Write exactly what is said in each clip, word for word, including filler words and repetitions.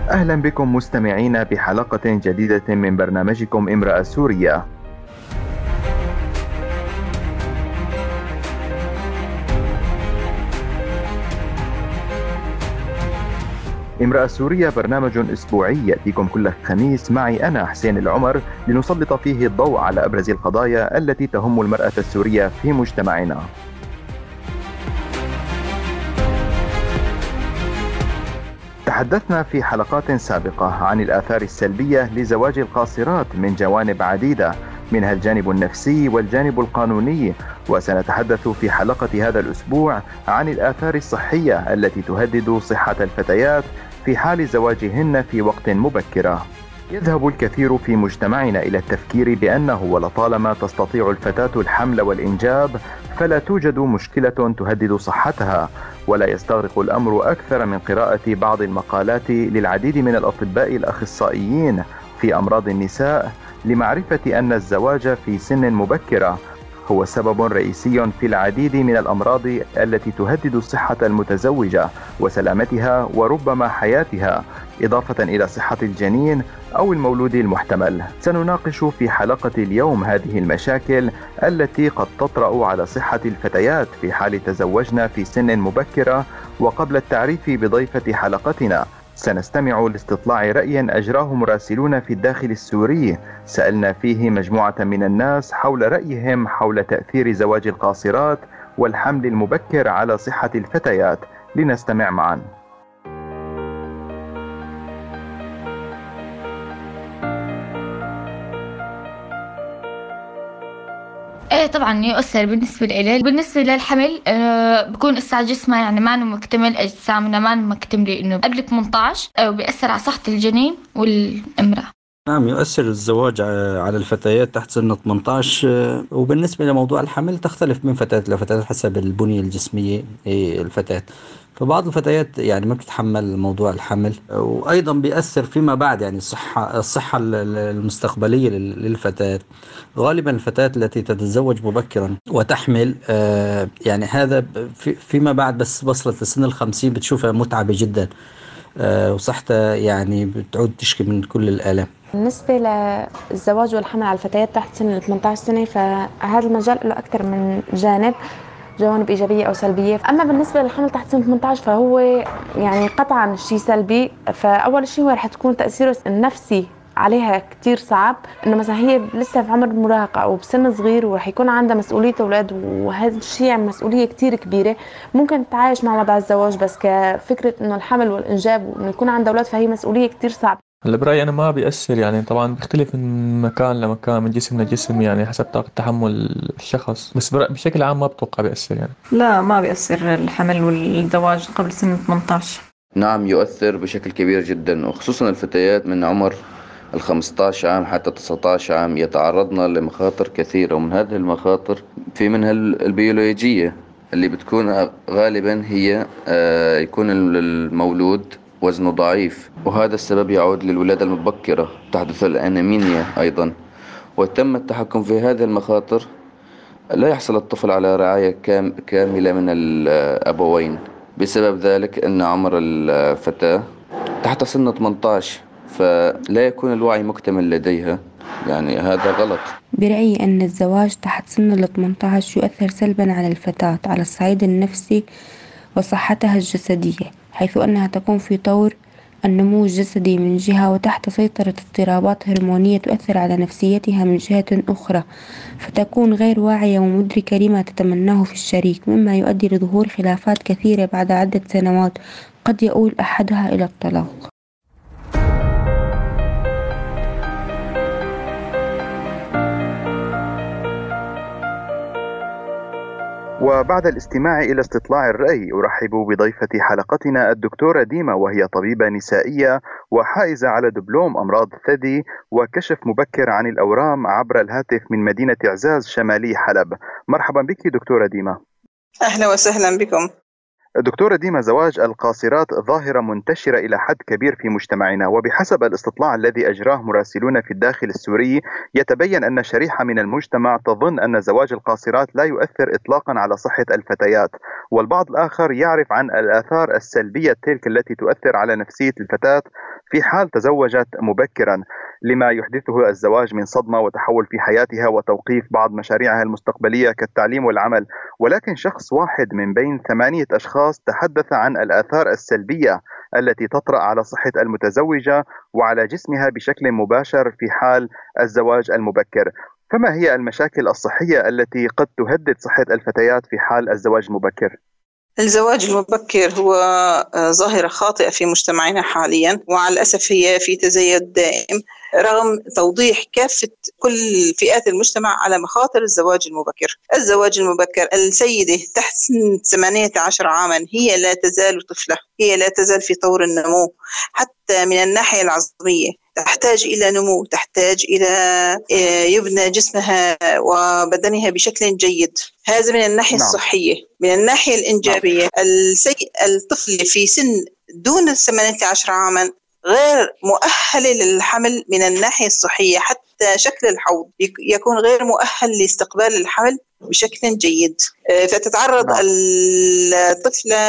أهلا بكم مستمعين بحلقة جديدة من برنامجكم امرأة سورية. امرأة سورية برنامج أسبوعي يأتيكم كل خميس معي أنا حسين العمر لنسلط فيه الضوء على أبرز القضايا التي تهم المرأة السورية في مجتمعنا. تحدثنا في حلقات سابقة عن الآثار السلبية لزواج القاصرات من جوانب عديدة، منها الجانب النفسي والجانب القانوني، وسنتحدث في حلقة هذا الأسبوع عن الآثار الصحية التي تهدد صحة الفتيات في حال زواجهن في وقت مبكرة. يذهب الكثير في مجتمعنا إلى التفكير بأنه ولطالما تستطيع الفتاة الحمل والإنجاب فلا توجد مشكلة تهدد صحتها، ولا يستغرق الأمر أكثر من قراءة بعض المقالات للعديد من الأطباء الأخصائيين في أمراض النساء لمعرفة أن الزواج في سن مبكرة هو سبب رئيسي في العديد من الأمراض التي تهدد صحة المتزوجة وسلامتها وربما حياتها، إضافة إلى صحة الجنين أو المولود المحتمل. سنناقش في حلقة اليوم هذه المشاكل التي قد تطرأ على صحة الفتيات في حال تزوجنا في سن مبكرة. وقبل التعريف بضيفة حلقتنا سنستمع لاستطلاع رأي أجراه مراسلون في الداخل السوري، سألنا فيه مجموعة من الناس حول رأيهم حول تأثير زواج القاصرات والحمل المبكر على صحة الفتيات. لنستمع معا. ايه طبعا يؤثر بالنسبة لي. بالنسبة للحمل أه بكون اسا جسمها يعني ما مكتمل، اجسامنا ما مكتملة انه قبل ثمانية عشر أه بيأثر على صحة الجنين والامرأة. نعم، يؤثر الزواج على الفتيات تحت سن ثمانية عشر، وبالنسبة لموضوع الحمل تختلف من فتاة لفتاة حسب البنية الجسمية الفتاة. فبعض الفتيات يعني ما بتتحمل موضوع الحمل، وأيضا بيأثر فيما بعد يعني الصحة الصحة المستقبلية للفتاة. غالبا الفتاة التي تتزوج مبكرا وتحمل يعني هذا فيما بعد بس وصلت لسن الخمسين بتشوفها متعبة جدا، وصحتها يعني بتعود تشكي من كل الآلام. بالنسبة للزواج والحمل على الفتيات تحت سن ثمانية عشر سنة فهذا المجال له أكثر من جانب، جوانب إيجابية أو سلبية. أما بالنسبة للحمل تحت سن ثمانية عشر فهو يعني قطعا شيء سلبي. فأول شيء هو رح تكون تأثيره النفسي عليها كتير صعب، إنه مثلا هي لسه في عمر المراهقة أو بسن صغير ورح يكون عندها مسؤولية أولاد، وهذا الشيء يعني مسؤولية كتير كبيرة. ممكن تتعايش مع وضع الزواج بس كفكرة إنه الحمل والإنجاب وإنه يكون عندها أولاد فهي مسؤولية كتير صعبة. هلا برأيي أنا ما بيأثر، يعني طبعا بيختلف من مكان لمكان، من جسم لجسم، يعني حسب طاقة تحمل الشخص، بس بشكل عام ما بتوقع بيأثر. يعني لا، ما بيأثر الحمل والزواج قبل سن ثمانية عشر. نعم، يؤثر بشكل كبير جدا، وخصوصا الفتيات من عمر الخمسة عشر عام حتى تسعة عشر عام يتعرضن لمخاطر كثيرة، ومن هذه المخاطر في منها البيولوجية اللي بتكون غالبا هي يكون المولود وزنه ضعيف، وهذا السبب يعود للولادة المبكرة، تحدث الأنيميا أيضا. وتم التحكم في هذه المخاطر لا يحصل الطفل على رعاية كاملة من الأبوين، بسبب ذلك أن عمر الفتاة تحت سن ثمانية عشر فلا يكون الوعي مكتمل لديها، يعني هذا غلط. برأيي أن الزواج تحت سن ال ثمانية عشر يؤثر سلبا على الفتاة على الصعيد النفسي وصحتها الجسدية، حيث أنها تكون في طور النمو الجسدي من جهة وتحت سيطرة اضطرابات هرمونية تؤثر على نفسيتها من جهة أخرى، فتكون غير واعية ومدركة لما تتمناه في الشريك، مما يؤدي لظهور خلافات كثيرة بعد عدة سنوات قد يؤول أحدها إلى الطلاق. وبعد الاستماع إلى استطلاع الرأي أرحب بضيفة حلقتنا الدكتورة ديما، وهي طبيبة نسائية وحائزة على دبلوم أمراض ثدي وكشف مبكر عن الأورام عبر الهاتف من مدينة عزاز شمالي حلب. مرحبا بك دكتورة ديما. أهلا وسهلا بكم. دكتورة ديما، زواج القاصرات ظاهرة منتشرة إلى حد كبير في مجتمعنا، وبحسب الاستطلاع الذي أجراه مراسلون في الداخل السوري يتبين أن شريحة من المجتمع تظن أن زواج القاصرات لا يؤثر إطلاقا على صحة الفتيات، والبعض الآخر يعرف عن الآثار السلبية تلك التي تؤثر على نفسية الفتاة في حال تزوجت مبكرا لما يحدثه الزواج من صدمة وتحول في حياتها وتوقيف بعض مشاريعها المستقبلية كالتعليم والعمل. ولكن شخص واحد من بين ثمانية أشخاص تحدث عن الآثار السلبية التي تطرأ على صحة المتزوجة وعلى جسمها بشكل مباشر في حال الزواج المبكر. فما هي المشاكل الصحية التي قد تهدد صحة الفتيات في حال الزواج المبكر؟ الزواج المبكر هو ظاهرة خاطئة في مجتمعنا حاليا، ومع الأسف هي في تزايد دائم رغم توضيح كافة كل فئات المجتمع على مخاطر الزواج المبكر. الزواج المبكر، السيدة تحت سن ثمانية عشر عاما هي لا تزال طفلة، هي لا تزال في طور النمو حتى من الناحية العظمية، تحتاج إلى نمو، تحتاج إلى يبنى جسمها وبدنها بشكل جيد. هذا من الناحية نعم. الصحية. من الناحية الإنجابية نعم. السي... الطفل في سن دون ثمانية عشر عاما غير مؤهل للحمل من الناحية الصحية، حتى شكل الحوض يكون غير مؤهل لاستقبال الحمل بشكل جيد، فتتعرض نعم. الطفلة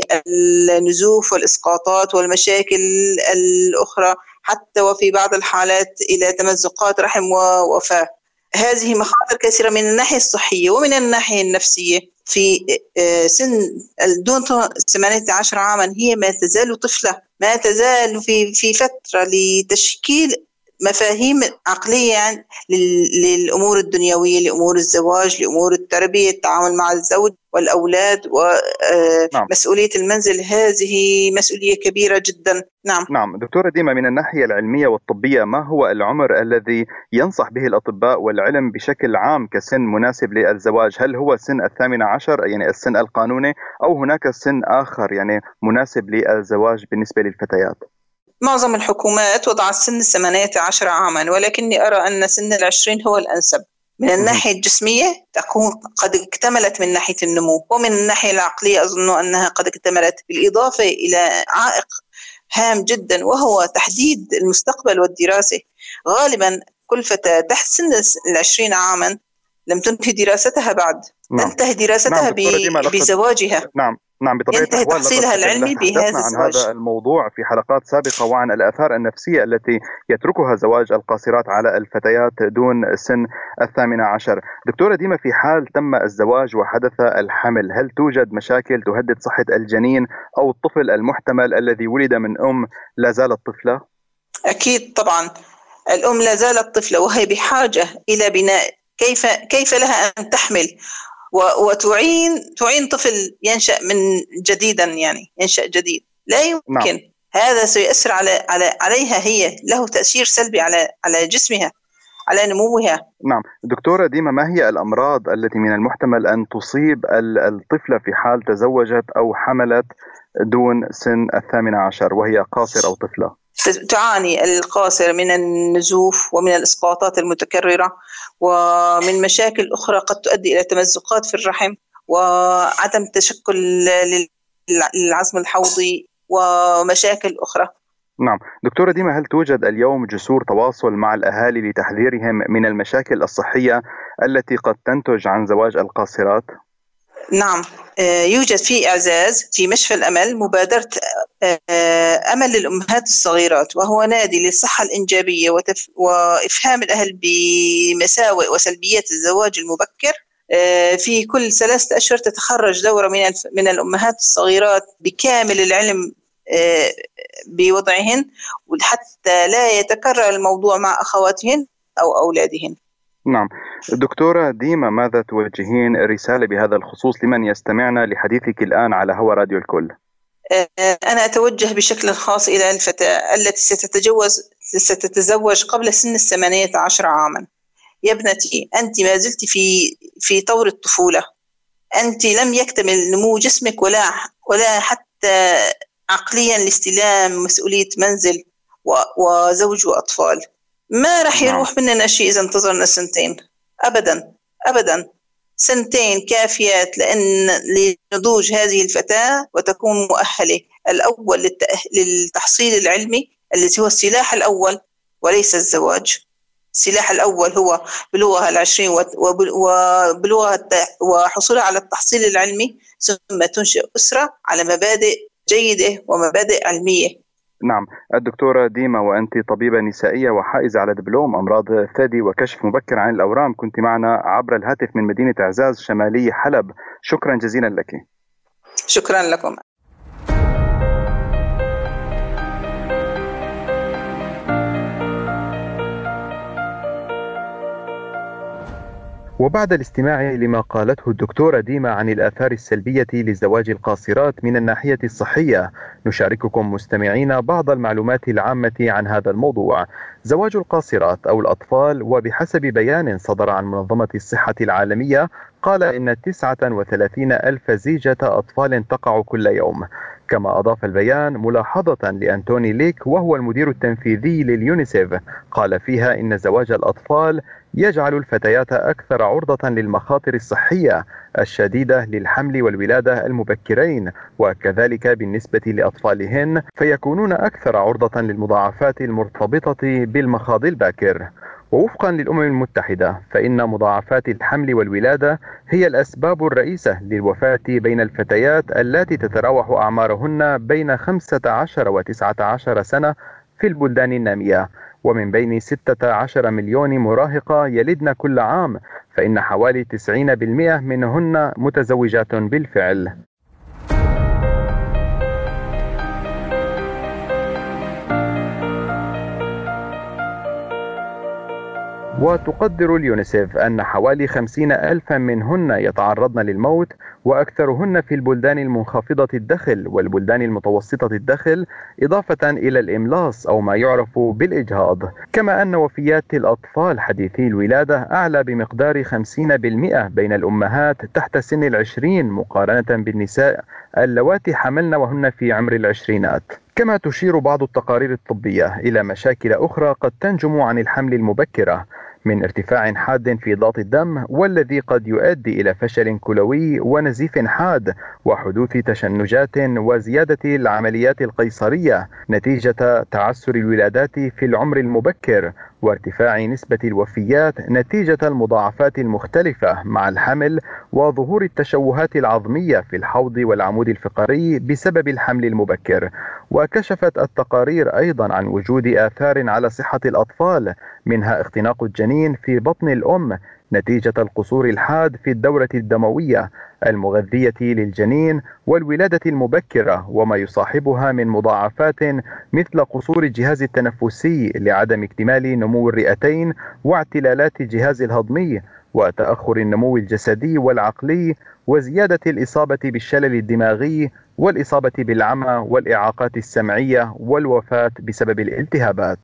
للنزوف والإسقاطات والمشاكل الأخرى، حتى وفي بعض الحالات إلى تمزقات رحم ووفاة. هذه مخاطر كثيرة من الناحية الصحية. ومن الناحية النفسية في سن دون ثمانية عشر عاما هي ما تزال طفلة، ما تزال في في فترة لتشكيل مفاهيم عقلية للأمور الدنيوية، لأمور الزواج، لأمور التربية، التعامل مع الزوج والأولاد ومسؤولية نعم. المنزل. هذه مسؤولية كبيرة جدا. نعم نعم دكتورة ديما، من الناحية العلمية والطبية ما هو العمر الذي ينصح به الأطباء والعلم بشكل عام كسن مناسب للزواج؟ هل هو سن الثامنة عشر يعني السن القانوني، أو هناك سن آخر يعني مناسب للزواج بالنسبة للفتيات؟ معظم الحكومات وضعت سن ثمانية عشر عاما، ولكني أرى أن سن العشرين هو الأنسب. من الناحية الجسمية تكون قد اكتملت من ناحية النمو، ومن الناحية العقلية أظن أنها قد اكتملت، بالإضافة إلى عائق هام جدا وهو تحديد المستقبل والدراسة. غالبا كل فتاة تحت سن العشرين عاما لم تنتهي دراستها بعد، نعم. تنتهي دراستها نعم. بزواجها. نعم نعم بطبيعة ينتهي تحصيلها العلمي بهذا الزواج. عن هذا الموضوع في حلقات سابقة وعن الآثار النفسية التي يتركها زواج القاصرات على الفتيات دون سن الثامنة عشر. دكتورة ديما، في حال تم الزواج وحدث الحمل، هل توجد مشاكل تهدد صحة الجنين أو الطفل المحتمل الذي ولد من أم لا زالت طفلة؟ أكيد طبعا، الأم لا زالت طفلة وهي بحاجة إلى بناء كيف كيف لها أن تحمل وتعين تعين طفل ينشأ من جديدا، يعني ينشأ جديد لا يمكن نعم. هذا سيؤثر على على عليها، هي له تأثير سلبي على على جسمها، على نموها. نعم دكتورة ديما، ما هي الأمراض التي من المحتمل أن تصيب الطفلة في حال تزوجت أو حملت دون سن الثامنة عشر وهي قاصر أو طفلة؟ تعاني القاصر من النزوف ومن الإسقاطات المتكررة ومن مشاكل أخرى قد تؤدي إلى تمزقات في الرحم وعدم تشكل للعظم الحوضي ومشاكل أخرى. نعم دكتورة ديما، هل توجد اليوم جسور تواصل مع الأهالي لتحذيرهم من المشاكل الصحية التي قد تنتج عن زواج القاصرات؟ نعم، يوجد في إعزاز في مشفى الأمل مبادرة أمل للأمهات الصغيرات، وهو نادي للصحة الإنجابية وتف... وإفهام الأهل بمساوئ وسلبيات الزواج المبكر. في كل ثلاثة أشهر تتخرج دورة من الف... من الأمهات الصغيرات بكامل العلم بوضعهن، حتى لا يتكرر الموضوع مع أخواتهن أو أولادهن. نعم دكتورة ديما، ماذا توجهين رسالة بهذا الخصوص لمن يستمعنا لحديثك الآن على هوا راديو الكل؟ أنا أتوجه بشكل خاص إلى الفتاة التي ستتجوز ستتزوج قبل سن الثمانية عشر عاما. يا ابنتي، أنت ما زلت في في طور الطفولة، أنت لم يكتمل نمو جسمك ولا ولا حتى عقليا لاستلام مسؤولية منزل وزوج وأطفال. ما رح يروح مننا شيء إذا انتظرنا سنتين، أبدا أبدا. سنتين كافيات لأن لنضوج هذه الفتاة وتكون مؤهلة. الأول للتحصيل العلمي الذي هو السلاح الأول وليس الزواج. السلاح الأول هو بلوغها العشرين وبلوغها وحصولها على التحصيل العلمي، ثم تنشئ أسرة على مبادئ جيدة ومبادئ علمية. نعم، الدكتورة ديما، وأنت طبيبة نسائية وحائزة على دبلوم أمراض ثدي وكشف مبكر عن الأورام، كنت معنا عبر الهاتف من مدينة إعزاز شمالي حلب. شكرا جزيلا لك. شكرا لكم. وبعد الاستماع لما قالته الدكتورة ديما عن الآثار السلبية لزواج القاصرات من الناحية الصحية، نشارككم مستمعين بعض المعلومات العامة عن هذا الموضوع. زواج القاصرات أو الأطفال، وبحسب بيان صدر عن منظمة الصحة العالمية، قال إن تسعة وثلاثين ألف زيجة أطفال تقع كل يوم. كما أضاف البيان ملاحظة لأنتوني ليك وهو المدير التنفيذي لليونيسيف، قال فيها إن زواج الأطفال يجعل الفتيات أكثر عرضة للمخاطر الصحية الشديدة للحمل والولادة المبكرين، وكذلك بالنسبة لأطفالهن فيكونون أكثر عرضة للمضاعفات المرتبطة بالمخاض الباكر. ووفقا للأمم المتحدة فإن مضاعفات الحمل والولادة هي الأسباب الرئيسة للوفاة بين الفتيات اللاتي تتراوح أعمارهن بين خمسة عشر وتسعة عشر سنة في البلدان النامية. ومن بين ستة عشر مليون مراهقة يلدن كل عام، فإن حوالي تسعين بالمئة منهن متزوجات بالفعل. وتقدر اليونيسيف أن حوالي خمسين ألفا منهن يتعرضن للموت، وأكثرهن في البلدان المنخفضة الدخل والبلدان المتوسطة الدخل، إضافة إلى الإملاص أو ما يعرف بالإجهاض. كما أن وفيات الأطفال حديثي الولادة أعلى بمقدار خمسين بالمئة بين الأمهات تحت سن العشرين مقارنة بالنساء اللواتي حملن وهن في عمر العشرينات. كما تشير بعض التقارير الطبية إلى مشاكل أخرى قد تنجم عن الحمل المبكرة، من ارتفاع حاد في ضغط الدم والذي قد يؤدي إلى فشل كلوي ونزيف حاد وحدوث تشنجات وزيادة العمليات القيصرية نتيجة تعسر الولادات في العمر المبكر، وارتفاع نسبة الوفيات نتيجة المضاعفات المختلفة مع الحمل، وظهور التشوهات العظمية في الحوض والعمود الفقري بسبب الحمل المبكر. وكشفت التقارير أيضا عن وجود آثار على صحة الأطفال، منها اختناق الجنين في بطن الأم نتيجة القصور الحاد في الدورة الدموية المغذية للجنين، والولادة المبكرة وما يصاحبها من مضاعفات مثل قصور الجهاز التنفسي لعدم اكتمال نمو الرئتين، واعتلالات الجهاز الهضمي، وتأخر النمو الجسدي والعقلي، وزيادة الإصابة بالشلل الدماغي، والإصابة بالعمى والإعاقات السمعية، والوفاة بسبب الالتهابات.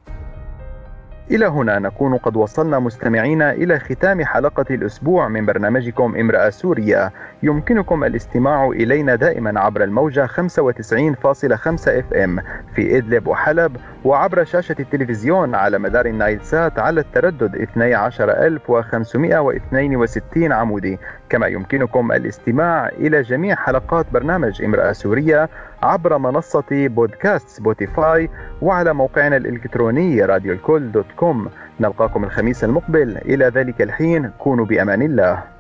إلى هنا نكون قد وصلنا مستمعينا إلى ختام حلقة الأسبوع من برنامجكم امرأة سورية. يمكنكم الاستماع إلينا دائما عبر الموجة خمسة وتسعين فاصلة خمسة اف ام في إدلب وحلب، وعبر شاشة التلفزيون على مدار النايل سات على التردد اثني عشر ألف وخمسمائة واثنين وستين عمودي. كما يمكنكم الاستماع إلى جميع حلقات برنامج امرأة سورية عبر منصة بودكاست سبوتيفاي، وعلى موقعنا الإلكتروني راديو الكل دوت كوم. نلقاكم الخميس المقبل، إلى ذلك الحين كونوا بأمان الله.